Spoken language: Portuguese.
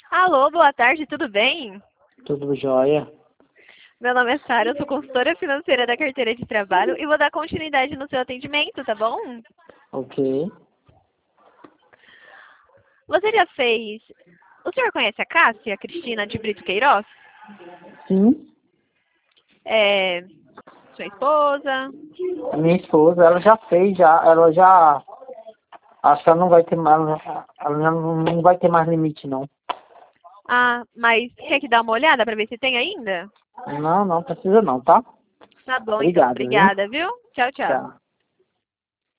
Alô, boa tarde, tudo bem? Tudo jóia? Meu nome é Sara, eu sou consultora financeira da carteira de trabalho e vou dar continuidade no seu atendimento, tá bom? Ok. Você já fez... O senhor conhece a Cássia, Cristina de Brito Queiroz? Sim, É... Sua esposa? minha esposa, ela já fez, ela já, acho que ela não vai ter mais, ela não vai ter mais limite, não. Ah, mas quer que dá uma olhada para ver se tem ainda? Não, não precisa não, tá? Tá bom, então. Obrigado, viu? Obrigada, viu? Tchau, tchau. Tchau.